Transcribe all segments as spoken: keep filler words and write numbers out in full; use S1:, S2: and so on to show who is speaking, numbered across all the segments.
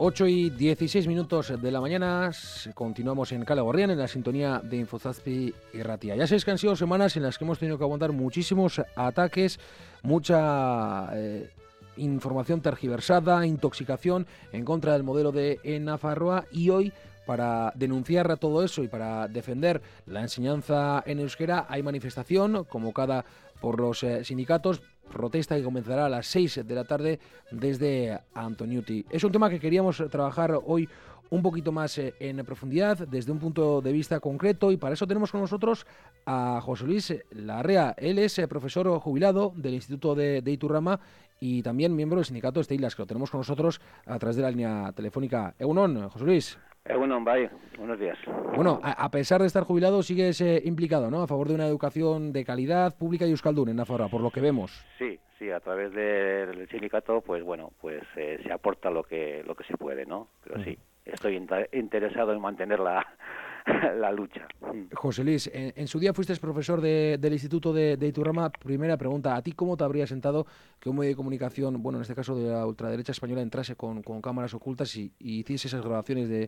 S1: ocho y dieciséis minutos de la mañana, continuamos en Kale Gorrian, en la sintonía de Infozazpi y Ratia. Ya seis que han sido semanas en las que hemos tenido que aguantar muchísimos ataques, mucha eh, información tergiversada, intoxicación en contra del modelo de Nafarroa, y hoy, para denunciar todo eso y para defender la enseñanza en euskera, hay manifestación convocada por los eh, sindicatos, protesta que comenzará a las seis de la tarde desde Antoniuti. Es un tema que queríamos trabajar hoy un poquito más eh, en profundidad, desde un punto de vista concreto, y para eso tenemos con nosotros a José Luis Larrea. Él es eh, profesor jubilado del Instituto de, de Iturrama y también miembro del sindicato de Steilas, que lo tenemos con nosotros a través de la línea telefónica. Egunon, José Luis.
S2: Egunon, bye. Buenos días.
S1: Bueno, a, a pesar de estar jubilado, sigues eh, implicado, ¿no?, a favor de una educación de calidad pública y euskaldun en Nafarroa, por lo que vemos.
S2: Sí, sí, a través del sindicato, pues bueno, pues eh, se aporta lo que lo que se puede, ¿no? Pero mm. sí, estoy inter- interesado en mantener la, la lucha.
S1: José Luis, en, en su día fuiste profesor de, del Instituto de, de Iturrama. Primera pregunta, ¿a ti cómo te habría sentado que un medio de comunicación, bueno, en este caso de la ultraderecha española, entrase con, con cámaras ocultas y, y hiciese esas grabaciones de,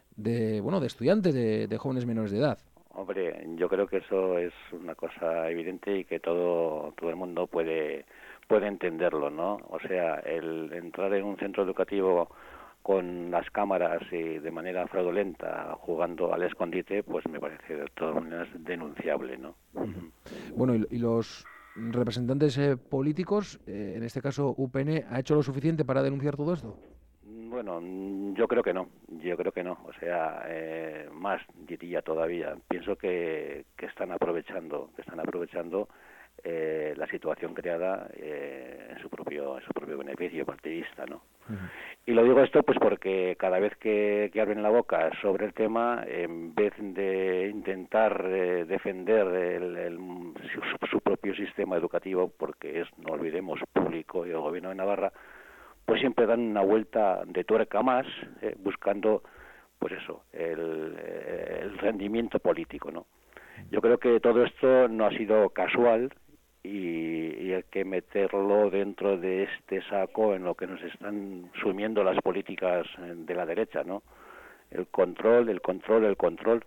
S1: de bueno, de estudiantes, de, de jóvenes menores de edad?
S2: Hombre, yo creo que eso es una cosa evidente y que todo todo el mundo puede puede entenderlo, ¿no? O sea, el entrar en un centro educativo con las cámaras y de manera fraudulenta jugando al escondite, pues me parece de todas maneras denunciable, ¿no?
S1: Uh-huh. Bueno, y, y los representantes eh, políticos, eh, en este caso U P N, ¿ha hecho lo suficiente para denunciar todo esto?
S2: Bueno, yo creo que no, yo creo que no, o sea, eh, más diría todavía. Pienso que, que están aprovechando, que están aprovechando eh, la situación creada eh, en su propio, en su propio beneficio partidista, ¿no? Uh-huh. Y lo digo esto pues porque cada vez que, que abren la boca sobre el tema, en vez de intentar eh, defender el, el, su, su propio sistema educativo, porque es, no olvidemos, público y el gobierno de Navarra, pues siempre dan una vuelta de tuerca más, eh, buscando, pues eso, el, el rendimiento político, ¿no? Yo creo que todo esto no ha sido casual y, y hay que meterlo dentro de este saco en lo que nos están sumiendo las políticas de la derecha, ¿no? El control, el control, el control.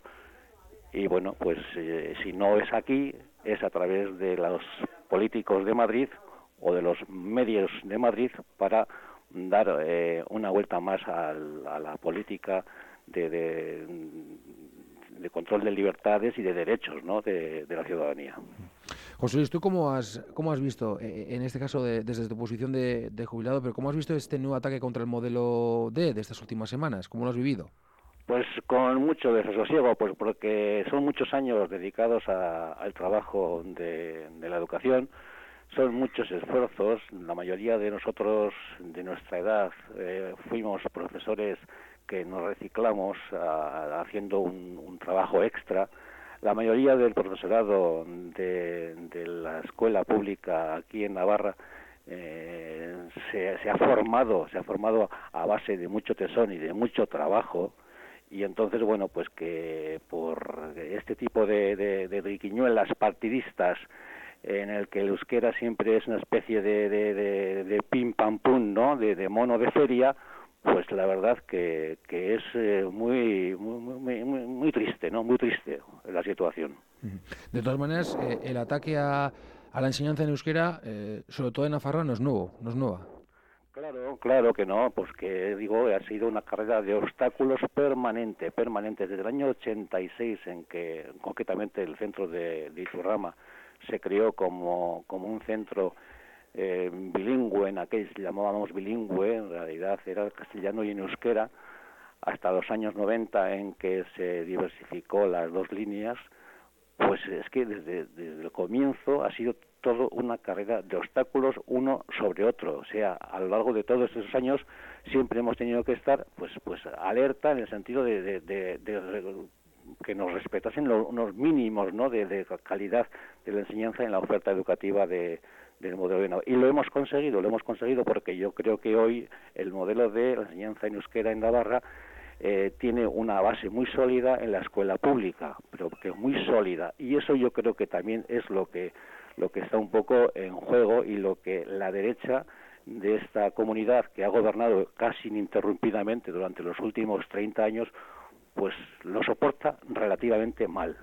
S2: Y bueno, pues eh, si no es aquí, es a través de los políticos de Madrid o de los medios de Madrid para dar eh, una vuelta más al, a la política de, de, de control de libertades y de derechos, ¿no?, de, de la ciudadanía.
S1: José Luis, ¿tú cómo has cómo has visto, eh, en este caso de, desde tu posición de, de jubilado, pero cómo has visto este nuevo ataque contra el modelo D de estas últimas semanas? ¿Cómo lo has vivido?
S2: Pues con mucho desasosiego, pues porque son muchos años dedicados a, al trabajo de, de la educación. Son muchos esfuerzos. La mayoría de nosotros de nuestra edad eh, fuimos profesores que nos reciclamos a, haciendo un, un trabajo extra. La mayoría del profesorado de, de la escuela pública aquí en Navarra eh, se, se ha formado, se ha formado a base de mucho tesón y de mucho trabajo. Y entonces, bueno, pues que por este tipo de, de, de triquiñuelas partidistas, en el que el euskera siempre es una especie de, de, de, de pim pam pum, ¿no?, de, de mono de feria, pues la verdad que, que es eh, muy, muy, muy, muy, muy triste, ¿no?, muy triste la situación.
S1: De todas maneras, eh, el ataque a, a la enseñanza en euskera, eh, sobre todo en Nafarroa, no es nuevo, no es nueva.
S2: Claro, claro que no, pues que digo, ha sido una carrera de obstáculos permanente, permanente, desde el año ochenta y seis, en que concretamente el centro de, de Iturrama se creó como, como un centro eh, bilingüe, en aquel se llamábamos bilingüe, en realidad era castellano y en euskera, hasta los años noventa, en que se diversificó las dos líneas. Pues es que desde, desde el comienzo ha sido todo una carrera de obstáculos uno sobre otro. O sea, a lo largo de todos esos años siempre hemos tenido que estar pues pues alerta en el sentido de, de, de, de que nos respetasen los, unos mínimos, ¿no?, de, de calidad de la enseñanza en la oferta educativa de, del modelo de Navarra. Y lo hemos conseguido, lo hemos conseguido porque yo creo que hoy el modelo de la enseñanza en euskera en Navarra Eh, tiene una base muy sólida en la escuela pública, pero que es muy sólida, y eso yo creo que también es lo que lo que está un poco en juego y lo que la derecha de esta comunidad que ha gobernado casi ininterrumpidamente durante los últimos treinta años, pues lo soporta relativamente mal.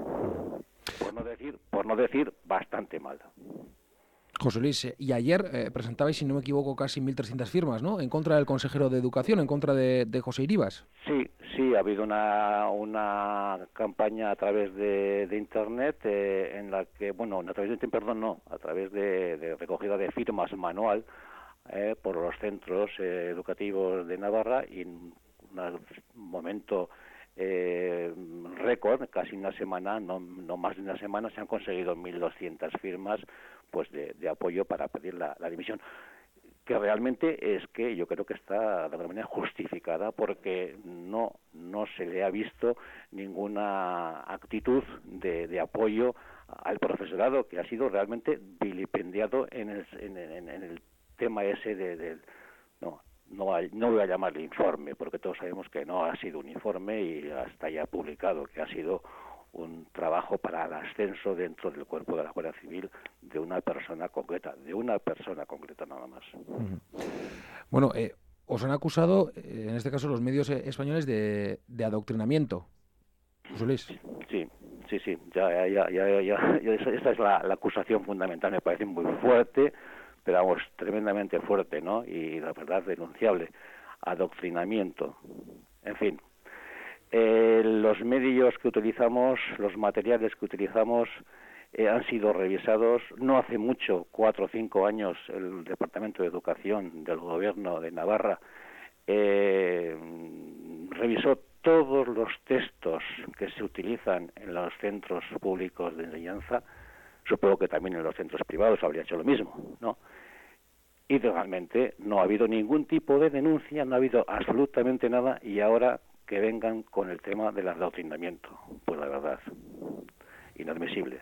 S2: Por no decir, por no decir bastante mal.
S1: José Luis, y ayer eh, presentabais, si no me equivoco, casi mil trescientas firmas, ¿no?, en contra del consejero de Educación, en contra de, de José Iribas.
S2: Sí, sí, ha habido una, una campaña a través de, de Internet eh, en la que, bueno, a través de, perdón, no, a través de, de recogida de firmas manual eh, por los centros eh, educativos de Navarra, y en un momento eh, récord, casi una semana, no, no más de una semana, se han conseguido mil doscientas firmas pues de, de apoyo para pedir la, la dimisión, que realmente es que yo creo que está de alguna manera justificada, porque no no se le ha visto ninguna actitud de, de apoyo al profesorado, que ha sido realmente vilipendiado en el, en, en, en el tema ese de, de no no no voy a llamarle informe, porque todos sabemos que no ha sido un informe, y hasta ya publicado que ha sido un trabajo para el ascenso dentro del cuerpo de la Guardia Civil de una persona concreta, de una persona concreta nada más.
S1: Uh-huh. Bueno, eh, os han acusado, eh, en este caso los medios eh, españoles, de, de adoctrinamiento. José Luis.
S2: Sí, sí, sí, ya, ya, ya, ya, ya esa, esa es la, la acusación fundamental, me parece muy fuerte, pero vamos, tremendamente fuerte, ¿no? Y la verdad, denunciable. Adoctrinamiento, en fin. Eh, los medios que utilizamos, los materiales que utilizamos, eh, han sido revisados. No hace mucho, cuatro o cinco años, el Departamento de Educación del Gobierno de Navarra eh, revisó todos los textos que se utilizan en los centros públicos de enseñanza. Supongo que también en los centros privados habría hecho lo mismo, ¿no? Y realmente no ha habido ningún tipo de denuncia, no ha habido absolutamente nada, y ahora que vengan con el tema del adoctrinamiento, pues la verdad, inadmisible.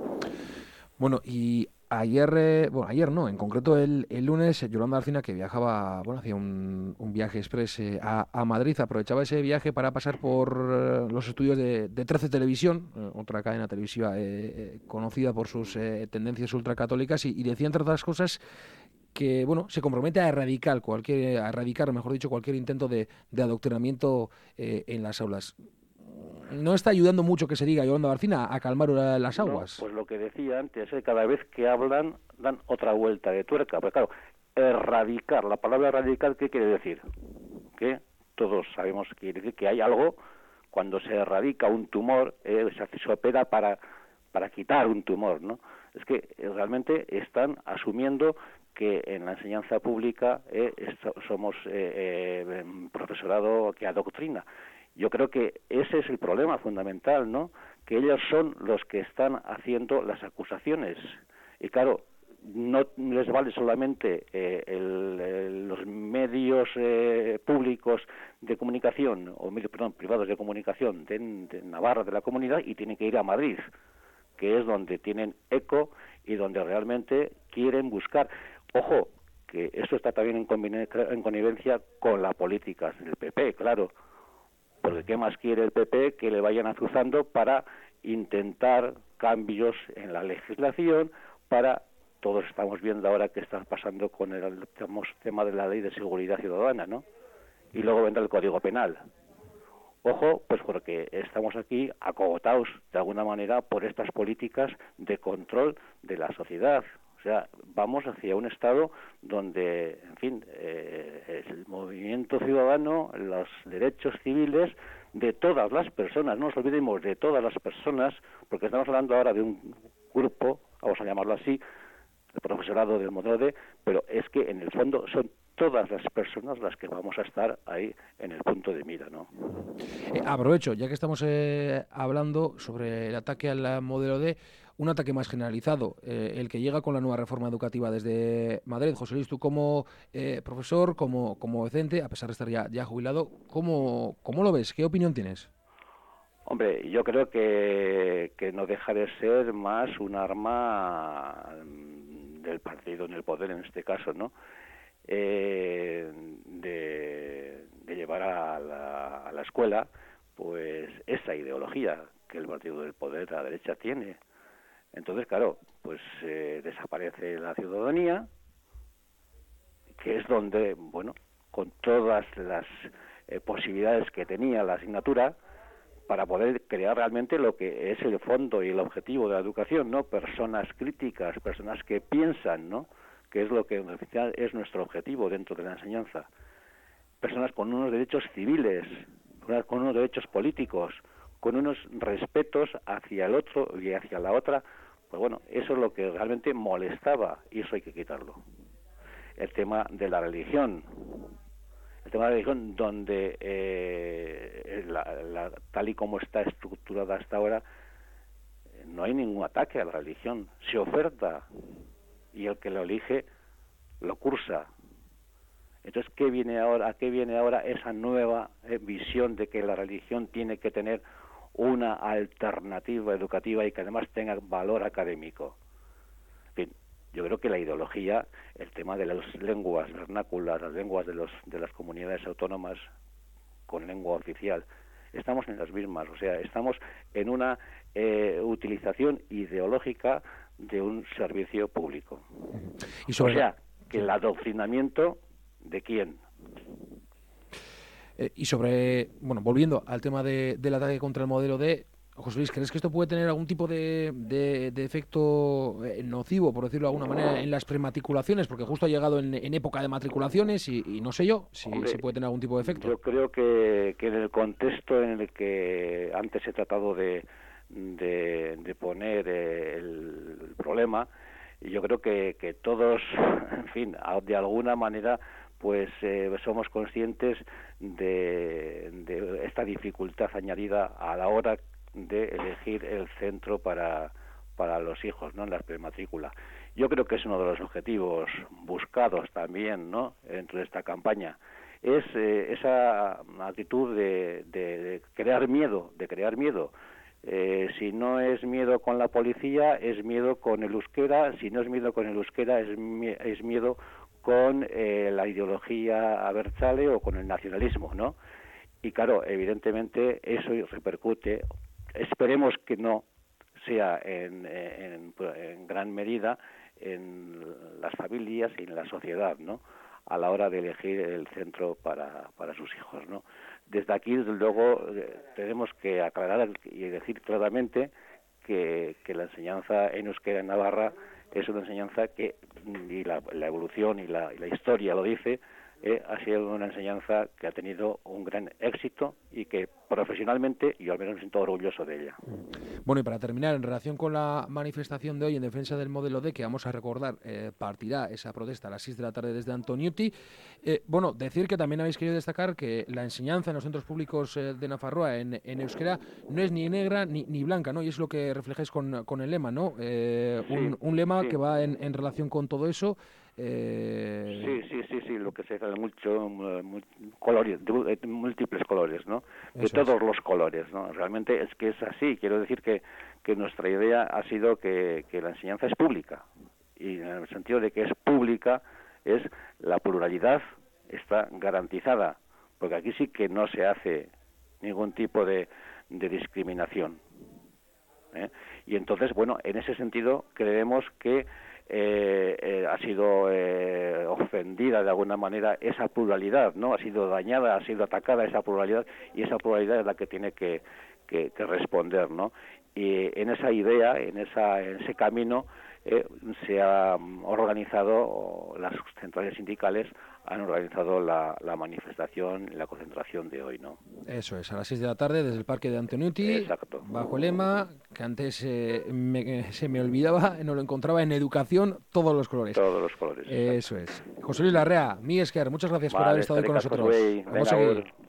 S1: Bueno, y ayer, eh, bueno, ayer no, en concreto el, el lunes, Yolanda Alsina, que viajaba, bueno, hacía un, un viaje express eh, a, a Madrid, aprovechaba ese viaje para pasar por eh, los estudios de, de trece Televisión, eh, otra cadena televisiva eh, conocida por sus eh, tendencias ultracatólicas, y, y decía, entre otras cosas, que bueno, se compromete a erradicar cualquier, a erradicar, mejor dicho, cualquier intento de, de adoctrinamiento eh, en las aulas. ¿No está ayudando mucho que se diga, Yolanda Barcina, a calmar las aguas?
S2: No, pues lo que decía antes, es que cada vez que hablan dan otra vuelta de tuerca. Pero claro, erradicar, la palabra erradicar, ¿qué quiere decir? Que todos sabemos que quiere decir que hay algo, cuando se erradica un tumor, eh, se, se opera para, para quitar un tumor, ¿no? Es que eh, realmente están asumiendo que en la enseñanza pública eh, esto, somos eh, eh, profesorado que adoctrina. Yo creo que ese es el problema fundamental, ¿no? Que ellos son los que están haciendo las acusaciones. Y claro, no les vale solamente eh, el, el, los medios eh, públicos de comunicación, o medios, perdón, privados de comunicación de, de Navarra, de la comunidad, y tienen que ir a Madrid, que es donde tienen eco y donde realmente quieren buscar. Ojo, que esto está también en, en connivencia con la política del P P, claro, porque ¿qué más quiere el P P? Que le vayan azuzando para intentar cambios en la legislación, para, todos estamos viendo ahora qué está pasando con el tema de la Ley de Seguridad Ciudadana, ¿no? Y luego vendrá el Código Penal. Ojo, pues porque estamos aquí acogotados de alguna manera por estas políticas de control de la sociedad. O sea, vamos hacia un estado donde, en fin, eh, el movimiento ciudadano, los derechos civiles de todas las personas, no nos olvidemos de todas las personas, porque estamos hablando ahora de un grupo, vamos a llamarlo así, el profesorado del modelo D, pero es que en el fondo son todas las personas las que vamos a estar ahí en el punto de mira, ¿no?
S1: Eh, aprovecho, ya que estamos eh, hablando sobre el ataque al modelo D, un ataque más generalizado, eh, el que llega con la nueva reforma educativa desde Madrid. José Luis, tú como eh, profesor, como, como docente, a pesar de estar ya, ya jubilado, ¿cómo, ¿cómo lo ves? ¿Qué opinión tienes?
S2: Hombre, yo creo que, que no deja de ser más un arma del partido en el poder, en este caso, ¿no? Eh, de, de llevar a la, a la escuela pues esa ideología que el partido del poder a la derecha tiene. Entonces, claro, pues eh, desaparece la ciudadanía, que es donde, bueno, con todas las eh, posibilidades que tenía la asignatura, para poder crear realmente lo que es el fondo y el objetivo de la educación, ¿no? Personas críticas, personas que piensan, ¿no? Que es lo que en realidad es nuestro objetivo dentro de la enseñanza. Personas con unos derechos civiles, con unos derechos políticos, con unos respetos hacia el otro y hacia la otra. Pues bueno, eso es lo que realmente molestaba y eso hay que quitarlo. El tema de la religión. El tema de la religión, donde eh, la, la, tal y como está estructurada hasta ahora, no hay ningún ataque a la religión. Se oferta y el que lo elige lo cursa. Entonces, ¿qué viene ahora? ¿A qué viene ahora esa nueva eh, visión de que la religión tiene que tener una alternativa educativa y que además tenga valor académico? En fin, yo creo que la ideología, el tema de las lenguas vernáculas, las lenguas de los de las comunidades autónomas con lengua oficial, estamos en las mismas, o sea, estamos en una eh, utilización ideológica de un servicio público.
S1: Y sobre...
S2: O sea, que el adoctrinamiento, ¿de quién?
S1: Eh, y sobre, bueno, volviendo al tema de, del ataque contra el modelo D, José Luis, ¿crees que esto puede tener algún tipo de, de, de efecto eh, nocivo, por decirlo de alguna manera, en las prematriculaciones? Porque justo ha llegado en, en época de matriculaciones y, y no sé yo si,
S2: Hombre,
S1: si puede tener algún tipo de efecto.
S2: Yo creo que, que en el contexto en el que antes he tratado de, de, de poner eh, el, el problema, yo creo que, que todos, en fin, de alguna manera, pues eh, somos conscientes de, de esta dificultad añadida a la hora de elegir el centro para, para los hijos, ¿no?, en la prematrícula. Yo creo que es uno de los objetivos buscados también, ¿no?, dentro de esta campaña. Es eh, esa actitud de, de, de crear miedo, de crear miedo. Eh, si no es miedo con la policía, es miedo con el euskera. Si no es miedo con el euskera, es, es miedo con eh, la ideología abertzale o con el nacionalismo, ¿no? Y claro, evidentemente eso repercute, esperemos que no sea en, en, en gran medida en las familias y en la sociedad, ¿no?, a la hora de elegir el centro para, para sus hijos, ¿no? Desde aquí, desde luego, eh, tenemos que aclarar y decir claramente que, que la enseñanza en euskera en Navarra es una enseñanza que, y la, la evolución y la, y la historia lo dice, eh, ha sido una enseñanza que ha tenido un gran éxito y que profesionalmente yo al menos me siento orgulloso de ella.
S1: Bueno, y para terminar, en relación con la manifestación de hoy en defensa del modelo D, que vamos a recordar, eh, partirá esa protesta a las seis de la tarde desde Antoniuti, eh, bueno, decir que también habéis querido destacar que la enseñanza en los centros públicos eh, de Nafarroa en, en euskera no es ni negra ni, ni blanca, ¿no? Y es lo que reflejáis con, con el lema, ¿no? Eh,
S2: sí,
S1: un, un lema
S2: sí.
S1: que va en, en relación con todo eso. Eh...
S2: Sí, sí, sí, sí, lo que se hace mucho, colores, de múltiples colores, ¿no? De
S1: Eso
S2: todos
S1: es.
S2: los colores, ¿no? Realmente es que es así. Quiero decir que, que nuestra idea ha sido que, que la enseñanza es pública. Y en el sentido de que es pública, es la pluralidad está garantizada. Porque aquí sí que no se hace ningún tipo de, de discriminación. ¿eh? Y entonces, bueno, en ese sentido creemos que Eh, eh, ha sido eh, ofendida de alguna manera esa pluralidad, ¿no? Ha sido dañada, ha sido atacada esa pluralidad y esa pluralidad es la que tiene que, que, que responder, ¿no? Y en esa idea, en, esa, en ese camino eh, se ha organizado, las centrales sindicales han organizado la, la manifestación, la concentración de hoy, ¿no?
S1: Eso es, a las seis de la tarde desde el Parque de Antoniuti.
S2: Exacto.
S1: Bajo el lema, que antes eh, me, se me olvidaba, no lo encontraba, en educación, todos los colores.
S2: Todos los colores.
S1: Eso es. José Luis Larrea, mi esker, muchas gracias
S2: vale,
S1: por haber estado hoy con nosotros.
S2: Venga,